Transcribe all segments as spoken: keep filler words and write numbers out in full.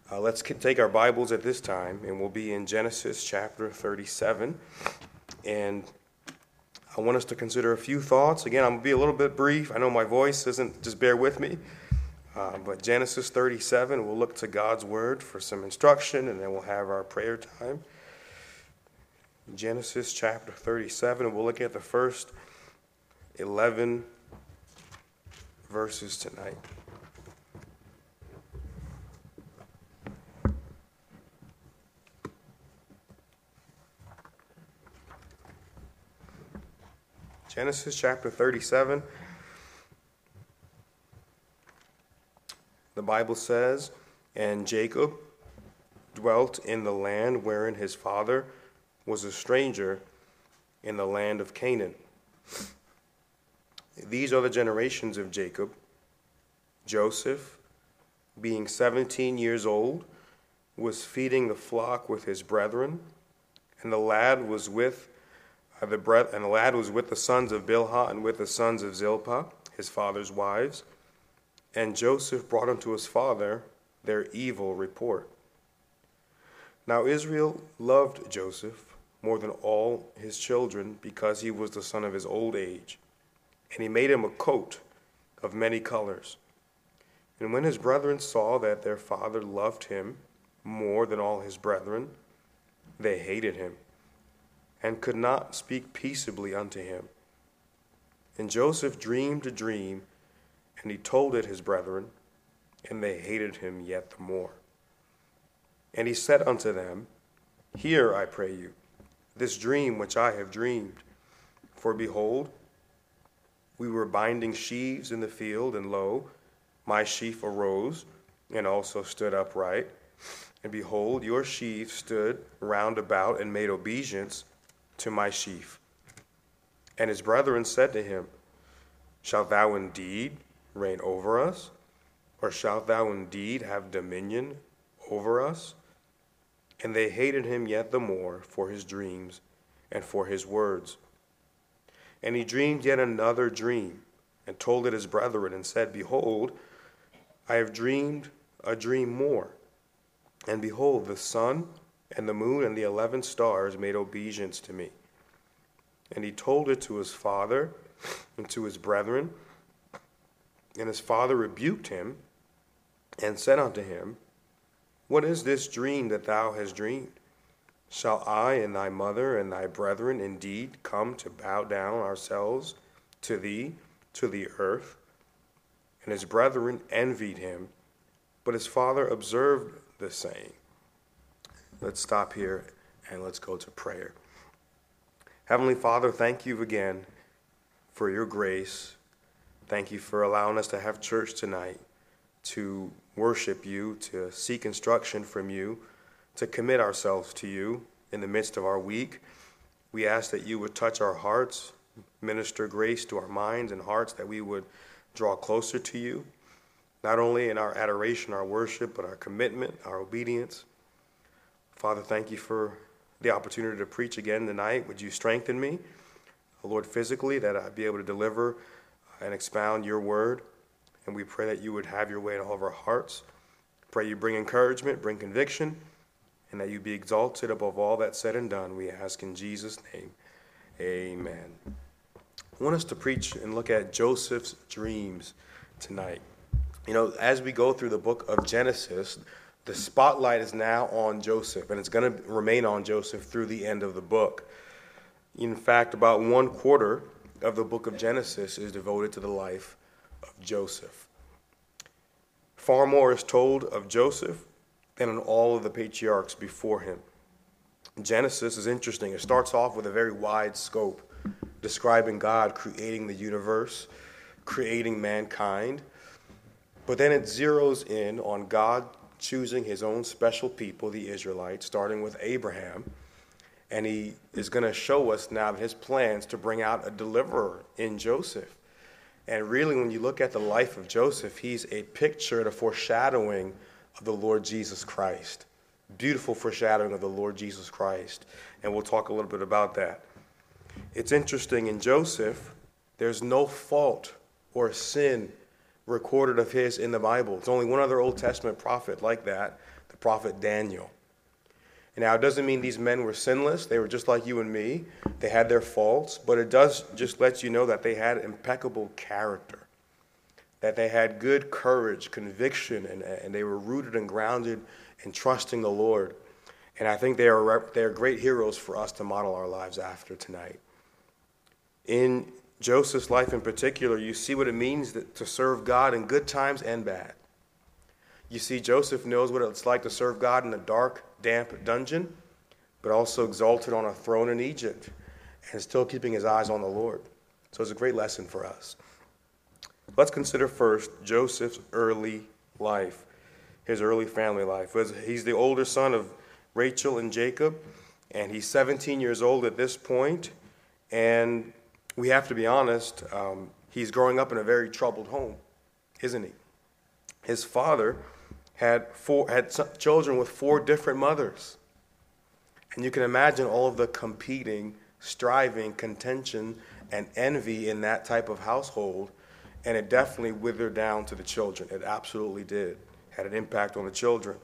Uh, let's take our Bibles at this time, and we'll be in Genesis chapter thirty-seven. And I want us to consider a few thoughts. Again, I'm going to be a little bit brief. I know my voice isn't, just bear with me. Uh, but Genesis thirty-seven, we'll look to God's Word for some instruction, and then we'll have our prayer time. Genesis chapter thirty-seven, we'll look at the first eleven verses tonight. Genesis chapter thirty-seven, the Bible says, "And Jacob dwelt in the land wherein his father was a stranger, in the land of Canaan. These are the generations of Jacob. Joseph, being seventeen years old, was feeding the flock with his brethren, and the lad was with Uh, the breath, and the lad was with the sons of Bilhah and with the sons of Zilpah, his father's wives. And Joseph brought unto his father their evil report. Now Israel loved Joseph more than all his children, because he was the son of his old age. And he made him a coat of many colors. And when his brethren saw that their father loved him more than all his brethren, they hated him, and could not speak peaceably unto him. And Joseph dreamed a dream, and he told it his brethren, and they hated him yet the more. And he said unto them, Hear, I pray you, this dream which I have dreamed. For behold, we were binding sheaves in the field, and lo, my sheaf arose, and also stood upright. And behold, your sheaf stood round about, and made obeisance to my sheaf. And his brethren said to him, Shalt thou indeed reign over us? Or shalt thou indeed have dominion over us? And they hated him yet the more for his dreams and for his words. And he dreamed yet another dream, and told it his brethren, and said, Behold, I have dreamed a dream more. And behold, the sun and the moon and the eleven stars made obeisance to me. And he told it to his father and to his brethren. And his father rebuked him, and said unto him, What is this dream that thou hast dreamed? Shall I and thy mother and thy brethren indeed come to bow down ourselves to thee, to the earth? And his brethren envied him, but his father observed the saying. Let's stop here and let's go to prayer. Heavenly Father, thank you again for your grace. Thank you for allowing us to have church tonight, to worship you, to seek instruction from you, to commit ourselves to you in the midst of our week. We ask that you would touch our hearts, minister grace to our minds and hearts, that we would draw closer to you, not only in our adoration, our worship, but our commitment, our obedience. Father, thank you for the opportunity to preach again tonight. Would you strengthen me, Lord, physically, that I'd be able to deliver and expound your word. And we pray that you would have your way in all of our hearts. Pray you bring encouragement, bring conviction, and that you be exalted above all that's said and done. We ask in Jesus' name, amen. I want us to preach and look at Joseph's dreams tonight. You know, as we go through the book of Genesis, the spotlight is now on Joseph, and it's going to remain on Joseph through the end of the book. In fact, about one quarter of the book of Genesis is devoted to the life of Joseph. Far more is told of Joseph than in all of the patriarchs before him. Genesis is interesting. It starts off with a very wide scope, describing God creating the universe, creating mankind, but then it zeroes in on God choosing his own special people, the Israelites, starting with Abraham. And he is going to show us now his plans to bring out a deliverer in Joseph. And really, when you look at the life of Joseph, he's a picture, a foreshadowing of the Lord Jesus Christ. Beautiful foreshadowing of the Lord Jesus Christ. And we'll talk a little bit about that. It's interesting, in Joseph, there's no fault or sin recorded of his in the Bible. It's only one other Old Testament prophet like that, the prophet Daniel. And now, it doesn't mean these men were sinless. They were just like you and me. They had their faults, but it does just let you know that they had impeccable character, that they had good courage, conviction, and, and they were rooted and grounded in trusting the Lord. And I think they are, they are great heroes for us to model our lives after tonight. In Joseph's life in particular, you see what it means to serve God in good times and bad. You see, Joseph knows what it's like to serve God in a dark, damp dungeon, but also exalted on a throne in Egypt and still keeping his eyes on the Lord. So it's a great lesson for us. Let's consider first Joseph's early life, his early family life. He's the older son of Rachel and Jacob, and he's seventeen years old at this point, and we have to be honest, um, he's growing up in a very troubled home, isn't he? His father had four had children with four different mothers. And you can imagine all of the competing, striving, contention, and envy in that type of household, and it definitely withered down to the children. It absolutely did. Had an impact on the children.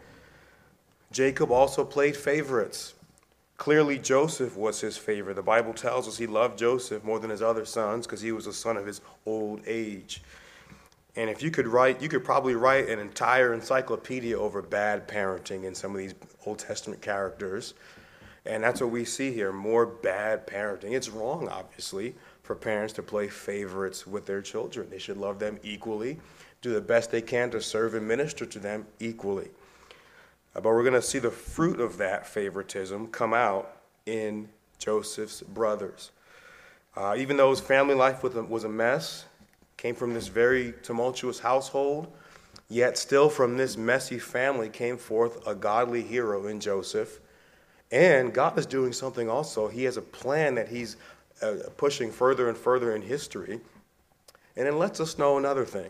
Jacob also played favorites. Clearly, Joseph was his favorite. The Bible tells us he loved Joseph more than his other sons because he was a son of his old age. And if you could write, you could probably write an entire encyclopedia over bad parenting in some of these Old Testament characters. And that's what we see here, more bad parenting. It's wrong, obviously, for parents to play favorites with their children. They should love them equally, do the best they can to serve and minister to them equally. But we're going to see the fruit of that favoritism come out in Joseph's brothers. Uh, even though his family life was a, was a mess, came from this very tumultuous household, yet still from this messy family came forth a godly hero in Joseph. And God is doing something also. He has a plan that he's uh, pushing further and further in history. And it lets us know another thing,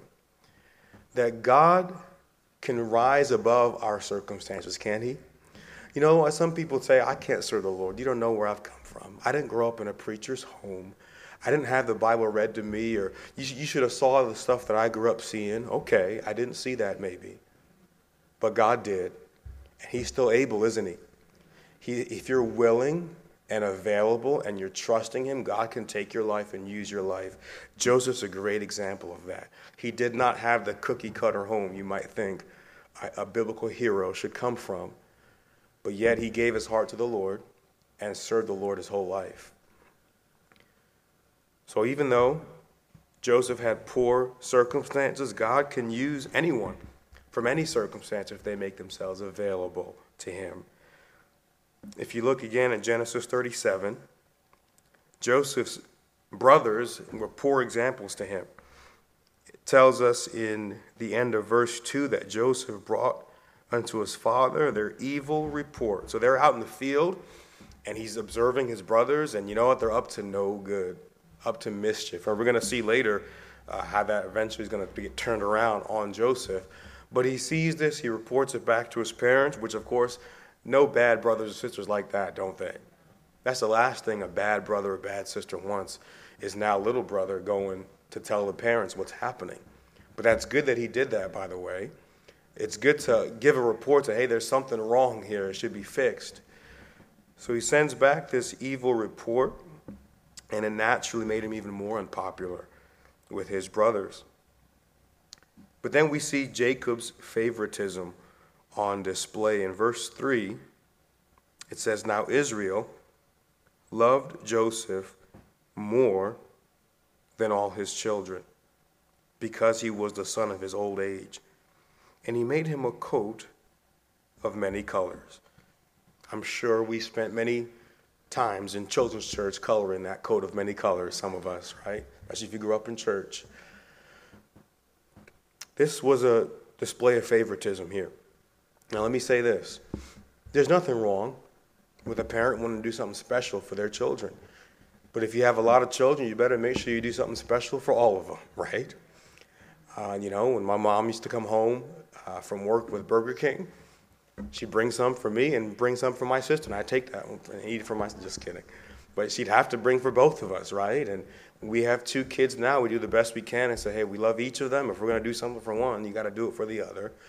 that God can rise above our circumstances, can't he? You know, some people say, I can't serve the Lord. You don't know where I've come from. I didn't grow up in a preacher's home. I didn't have the Bible read to me, or you, you should have saw the stuff that I grew up seeing. Okay, I didn't see that maybe. But God did. And he's still able, isn't he? he? If you're willing and available and you're trusting him, God can take your life and use your life. Joseph's a great example of that. He did not have the cookie cutter home you might think a, a biblical hero should come from. But yet he gave his heart to the Lord and served the Lord his whole life. So even though Joseph had poor circumstances, God can use anyone from any circumstance if they make themselves available to him. If you look again at Genesis thirty-seven, Joseph's brothers were poor examples to him. It tells us in the end of verse two that Joseph brought unto his father their evil report. So they're out in the field, and he's observing his brothers, and you know what? They're up to no good, up to mischief. And we're going to see later uh, how that eventually is going to get turned around on Joseph. But he sees this, he reports it back to his parents, which of course, no bad brothers or sisters like that, don't they? That's the last thing a bad brother or bad sister wants, is now little brother going to tell the parents what's happening. But that's good that he did that, by the way. It's good to give a report to, hey, there's something wrong here, it should be fixed. So he sends back this evil report, and it naturally made him even more unpopular with his brothers. But then we see Jacob's favoritism on display. In verse three, it says, Now Israel loved Joseph more than all his children, because he was the son of his old age. And he made him a coat of many colors. I'm sure we spent many times in children's church coloring that coat of many colors, some of us, right? Especially if you grew up in church. This was a display of favoritism here. Now let me say this. There's nothing wrong with a parent wanting to do something special for their children. But if you have a lot of children, you better make sure you do something special for all of them, right? Uh, you know, when my mom used to come home uh, from work with Burger King, she'd bring some for me and bring some for my sister, and I'd take that one and eat it for my sister. Just kidding. But she'd have to bring for both of us, right? And we have two kids now. We do the best we can and say, hey, we love each of them. If we're going to do something for one, you got to do it for the other.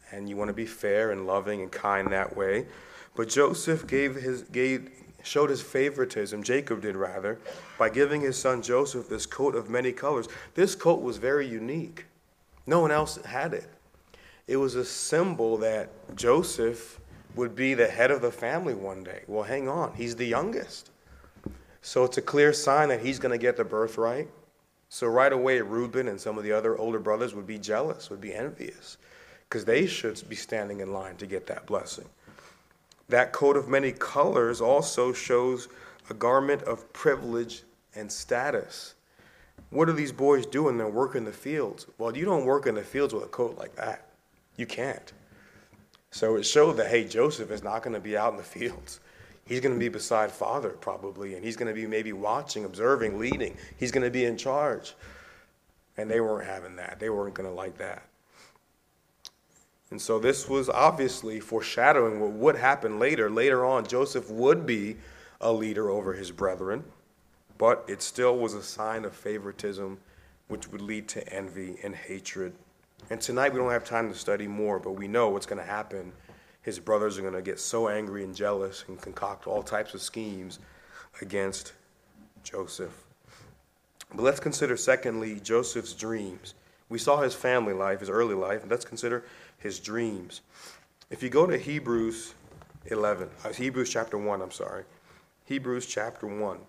and you want to be fair and loving and kind that way. But Joseph gave his gave showed his favoritism, Jacob did rather, by giving his son Joseph this coat of many colors. This coat was very unique. No one else had it. It was a symbol that Joseph would be the head of the family one day. Well, hang on, he's the youngest. So it's a clear sign that he's going to get the birthright. So right away, Reuben and some of the other older brothers would be jealous, would be envious, because they should be standing in line to get that blessing. That coat of many colors also shows a garment of privilege and status. What do these boys do when they're working the fields? Well, you don't work in the fields with a coat like that. You can't. So it showed that, hey, Joseph is not going to be out in the fields. He's going to be beside father probably, and he's going to be maybe watching, observing, leading. He's going to be in charge. And they weren't having that. They weren't going to like that. And so this was obviously foreshadowing what would happen later. Later on, Joseph would be a leader over his brethren, but it still was a sign of favoritism, which would lead to envy and hatred. And tonight we don't have time to study more, but we know what's going to happen. His brothers are going to get so angry and jealous and concoct all types of schemes against Joseph. But let's consider, secondly, Joseph's dreams. We saw his family life, his early life, and let's consider his dreams. If you go to Hebrews eleven, uh, Hebrews chapter one, I'm sorry. Hebrews chapter one.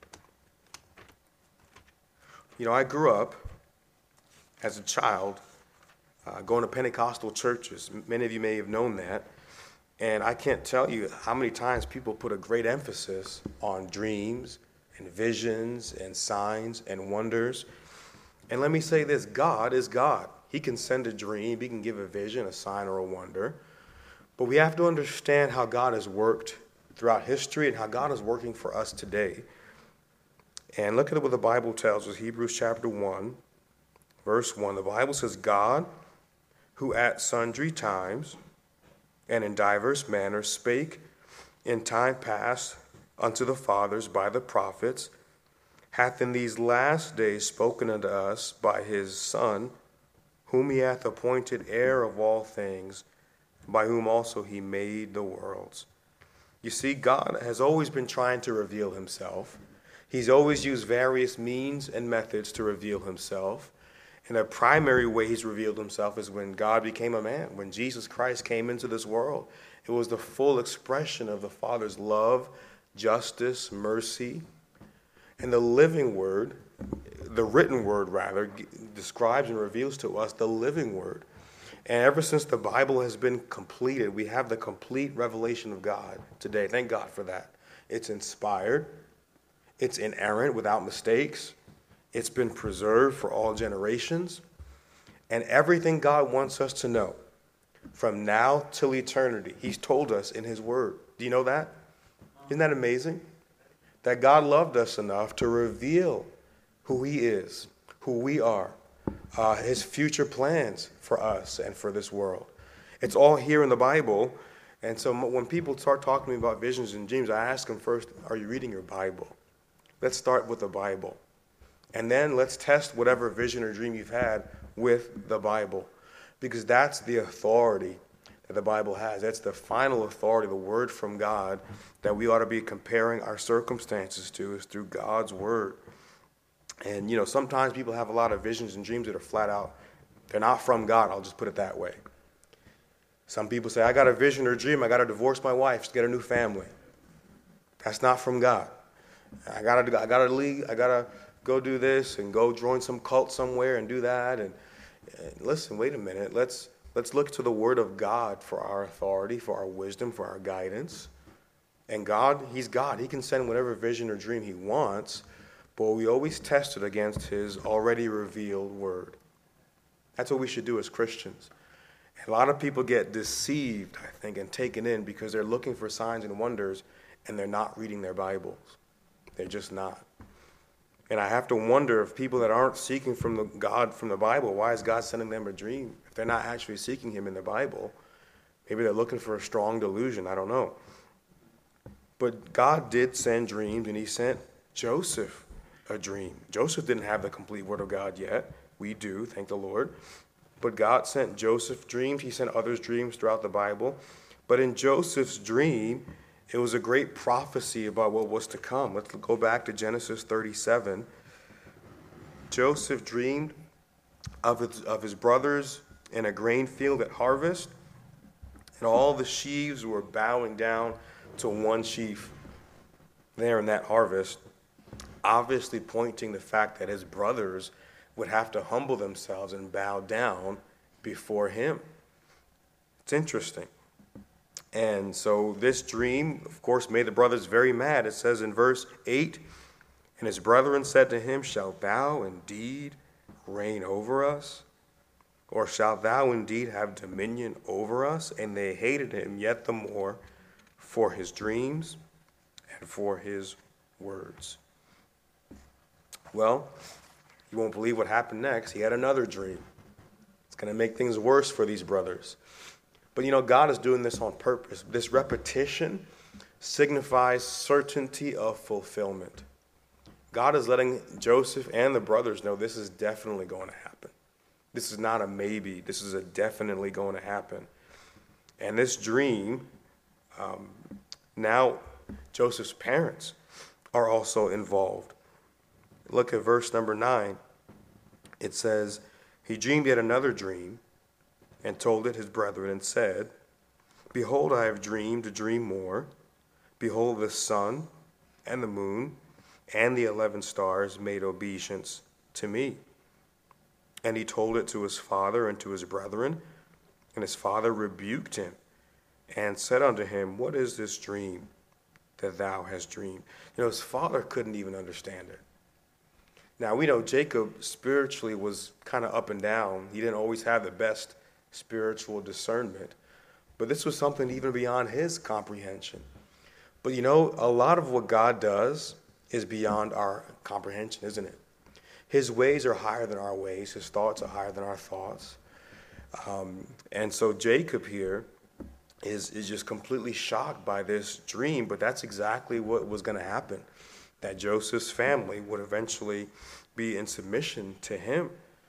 You know, I grew up as a child uh, going to Pentecostal churches. Many of you may have known that. And I can't tell you how many times people put a great emphasis on dreams and visions and signs and wonders. And let me say this, God is God. He can send a dream, he can give a vision, a sign, or a wonder. But we have to understand how God has worked throughout history and how God is working for us today. And look at what the Bible tells us, Hebrews chapter one, verse one. The Bible says, God, who at sundry times and in divers manners spake in time past unto the fathers by the prophets, hath in these last days spoken unto us by his Son, whom he hath appointed heir of all things, by whom also he made the worlds. You see, God has always been trying to reveal himself. He's always used various means and methods to reveal himself. And the primary way he's revealed himself is when God became a man, when Jesus Christ came into this world. It was the full expression of the Father's love, justice, mercy. And the living word, the written word rather, describes and reveals to us the living word. And ever since the Bible has been completed, we have the complete revelation of God today. Thank God for that. It's inspired. It's inerrant without mistakes. It's been preserved for all generations. And everything God wants us to know from now till eternity, he's told us in his word. Do you know that? Isn't that amazing? That God loved us enough to reveal who he is, who we are, uh, his future plans for us and for this world. It's all here in the Bible. And so when people start talking to me about visions and dreams, I ask them first, are you reading your Bible? Let's start with the Bible. And then let's test whatever vision or dream you've had with the Bible. Because that's the authority that the Bible has. That's the final authority, the word from God, that we ought to be comparing our circumstances to is through God's word. And, you know, sometimes people have a lot of visions and dreams that are flat out, they're not from God, I'll just put it that way. Some people say, I got a vision or dream, I got to divorce my wife, to get a new family. That's not from God. I got to I got to leave, I got to go do this and go join some cult somewhere and do that. And, and listen, wait a minute, let's let's look to the word of God for our authority, for our wisdom, for our guidance. And God, he's God. He can send whatever vision or dream he wants, but we always test it against his already revealed word. That's what we should do as Christians. And a lot of people get deceived, I think, and taken in because they're looking for signs and wonders and they're not reading their Bibles. They're just not. And I have to wonder if people that aren't seeking from the God from the Bible, why is God sending them a dream? If they're not actually seeking him in the Bible, maybe they're looking for a strong delusion. I don't know. But God did send dreams, and he sent Joseph a dream. Joseph didn't have the complete word of God yet. We do, thank the Lord. But God sent Joseph dreams. He sent others dreams throughout the Bible. But in Joseph's dream, it was a great prophecy about what was to come. Let's go back to Genesis thirty-seven. Joseph dreamed of his, of his brothers in a grain field at harvest, and all the sheaves were bowing down to one sheaf there in that harvest, obviously pointing the fact that his brothers would have to humble themselves and bow down before him. It's interesting. And so this dream, of course, made the brothers very mad. It says in verse eight, and his brethren said to him, shalt thou indeed reign over us? Or shalt thou indeed have dominion over us? And they hated him yet the more for his dreams and for his words. Well, you won't believe what happened next. He had another dream. It's going to make things worse for these brothers. But you know, God is doing this on purpose. This repetition signifies certainty of fulfillment. God is letting Joseph and the brothers know this is definitely going to happen. This is not a maybe. This is a definitely going to happen. And this dream, um, now Joseph's parents are also involved. Look at verse number nine. It says, he dreamed yet another dream and told it his brethren and said, behold, I have dreamed a dream more. Behold, the sun and the moon and the eleven stars made obeisance to me. And he told it to his father and to his brethren, and his father rebuked him and said unto him, what is this dream that thou hast dreamed? You know, his father couldn't even understand it. Now, we know Jacob spiritually was kind of up and down. He didn't always have the best spiritual discernment. But this was something even beyond his comprehension. But you know, a lot of what God does is beyond our comprehension, isn't it? His ways are higher than our ways. His thoughts are higher than our thoughts. Um, and so Jacob here is, is just completely shocked by this dream, but that's exactly what was going to happen, that Joseph's family would eventually be in submission to him.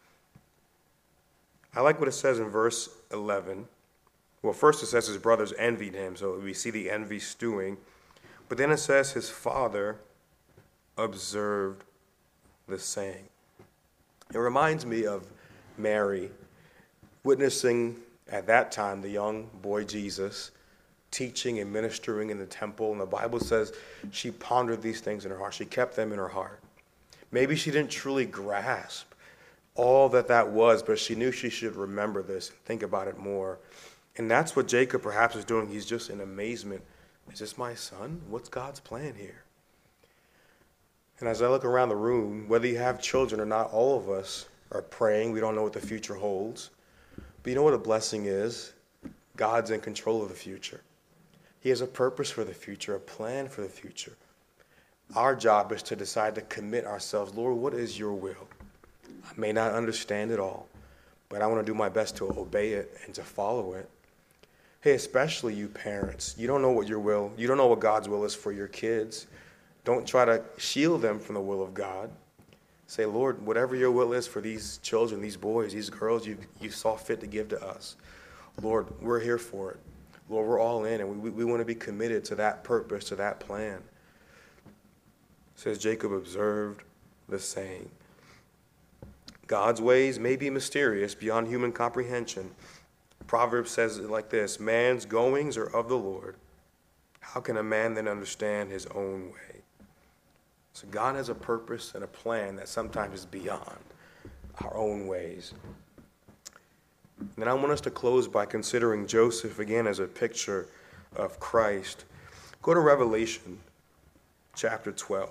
I like what it says in verse eleven. Well, first it says his brothers envied him, so we see the envy stewing. But then it says his father observed the saying. It reminds me of Mary witnessing at that time the young boy Jesus teaching and ministering in the temple. And the Bible says she pondered these things in her heart. She kept them in her heart. Maybe she didn't truly grasp all that that was, but she knew she should remember this and think about it more. And that's what Jacob perhaps is doing. He's just in amazement. Is this my son? What's God's plan here? And as I look around the room, whether you have children or not, all of us are praying. We don't know what the future holds. But you know what a blessing is? God's in control of the future. He has a purpose for the future, a plan for the future. Our job is to decide to commit ourselves. Lord, what is your will? I may not understand it all, but I want to do my best to obey it and to follow it. Hey, especially you parents, you don't know what your will, you don't know what God's will is for your kids. Don't try to shield them from the will of God. Say, Lord, whatever your will is for these children, these boys, these girls you, you saw fit to give to us, Lord, we're here for it. Lord, we're all in, and we, we want to be committed to that purpose, to that plan. It says Jacob observed the saying. God's ways may be mysterious beyond human comprehension. Proverbs says it like this, man's goings are of the Lord. How can a man then understand his own way? So God has a purpose and a plan that sometimes is beyond our own ways. And then I want us to close by considering Joseph again as a picture of Christ. Go to Revelation chapter twelve.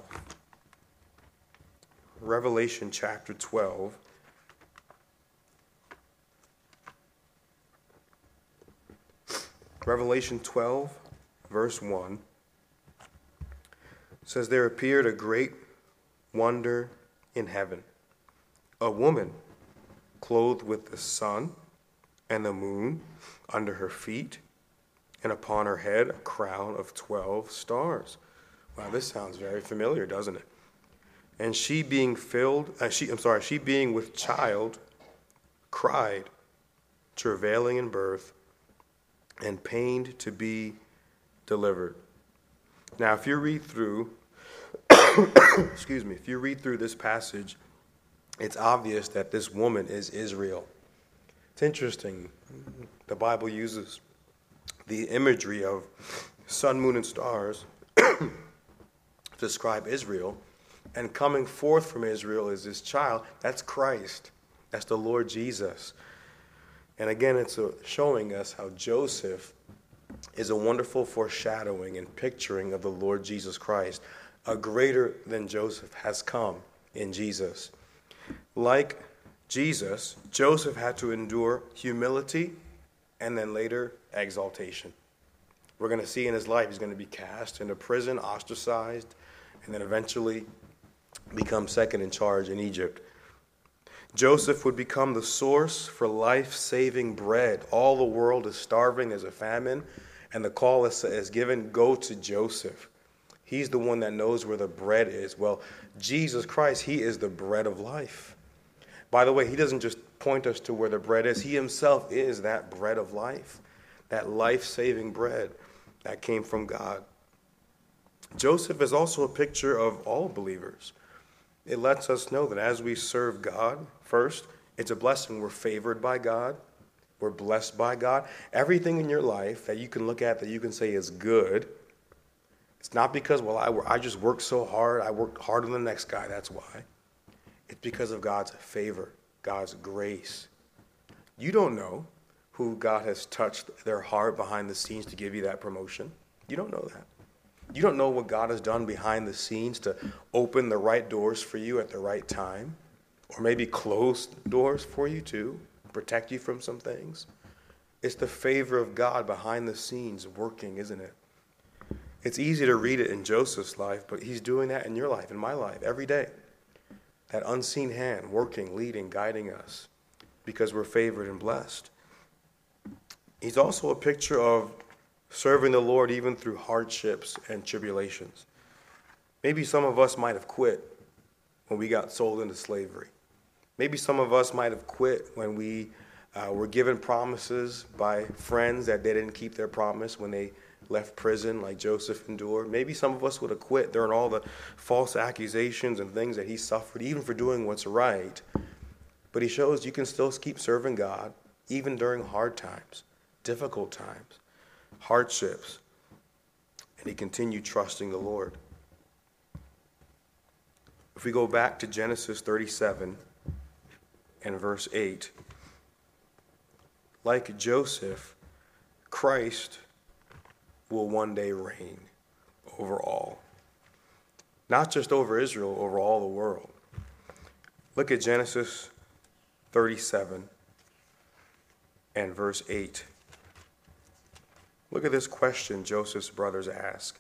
Revelation chapter twelve. Revelation twelve, verse one. Says, there appeared a great wonder in heaven, a woman clothed with the sun and the moon under her feet, and upon her head a crown of twelve stars. Wow, this sounds very familiar, doesn't it? And she being filled, uh, she, I'm sorry, she being with child, cried travailing in birth, and pained to be delivered. Now, if you read through, excuse me, if you read through this passage, it's obvious that this woman is Israel. It's interesting. The Bible uses the imagery of sun, moon, and stars to describe Israel. And coming forth from Israel is this child. That's Christ. That's the Lord Jesus. And again, it's a, showing us how Joseph is a wonderful foreshadowing and picturing of the Lord Jesus Christ. A greater than Joseph has come in Jesus. Like Jesus, Joseph had to endure humility and then later exaltation. We're going to see in his life he's going to be cast into prison, ostracized, and then eventually become second in charge in Egypt. Joseph would become the source for life-saving bread. All the world is starving, there's a famine, and the call is, is given, go to Joseph. He's the one that knows where the bread is. Well, Jesus Christ, he is the bread of life. By the way, he doesn't just point us to where the bread is. He himself is that bread of life, that life-saving bread that came from God. Joseph is also a picture of all believers. It lets us know that as we serve God, first, it's a blessing. We're favored by God. We're blessed by God. Everything in your life that you can look at that you can say is good, it's not because, well, I, I just worked so hard. I worked harder than the next guy. That's why. It's because of God's favor, God's grace. You don't know who God has touched their heart behind the scenes to give you that promotion. You don't know that. You don't know what God has done behind the scenes to open the right doors for you at the right time, or maybe close doors for you too, protect you from some things. It's the favor of God behind the scenes working, isn't it? It's easy to read it in Joseph's life, but he's doing that in your life, in my life, every day. That unseen hand working, leading, guiding us because we're favored and blessed. He's also a picture of serving the Lord even through hardships and tribulations. Maybe some of us might have quit when we got sold into slavery. Maybe some of us might have quit when we uh, were given promises by friends that they didn't keep their promise when they left prison like Joseph endured. Maybe some of us would have quit during all the false accusations and things that he suffered, even for doing what's right. But he shows you can still keep serving God even during hard times, difficult times, hardships. And he continued trusting the Lord. If we go back to Genesis thirty-seven and verse eight, like Joseph, Christ will one day reign over all. Not just over Israel, over all the world. Look at Genesis thirty-seven and verse eight. Look at this question Joseph's brothers ask.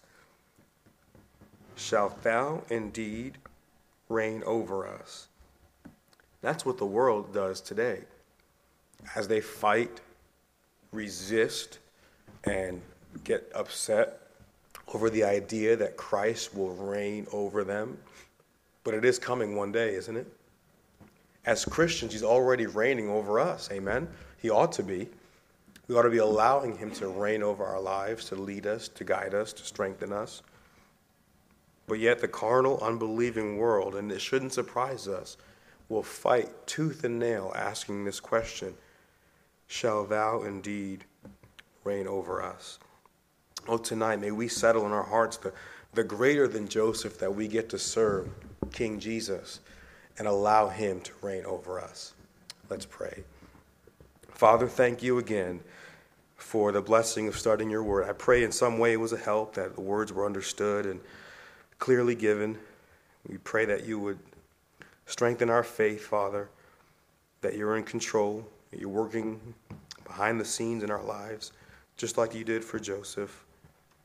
Shalt thou indeed reign over us? That's what the world does today. As they fight, resist, and get upset over the idea that Christ will reign over them. But it is coming one day, isn't it? As Christians, he's already reigning over us. Amen? He ought to be. We ought to be allowing him to reign over our lives, to lead us, to guide us, to strengthen us. But yet the carnal, unbelieving world, and it shouldn't surprise us, will fight tooth and nail asking this question, shall thou indeed reign over us? Oh, tonight, may we settle in our hearts the, the greater than Joseph that we get to serve King Jesus and allow him to reign over us. Let's pray. Father, thank you again for the blessing of studying your word. I pray in some way it was a help, that the words were understood and clearly given. We pray that you would strengthen our faith, Father, that you're in control, that you're working behind the scenes in our lives, just like you did for Joseph.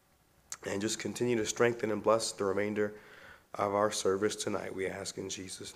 And just continue to strengthen and bless the remainder of our service tonight, we ask in Jesus' name.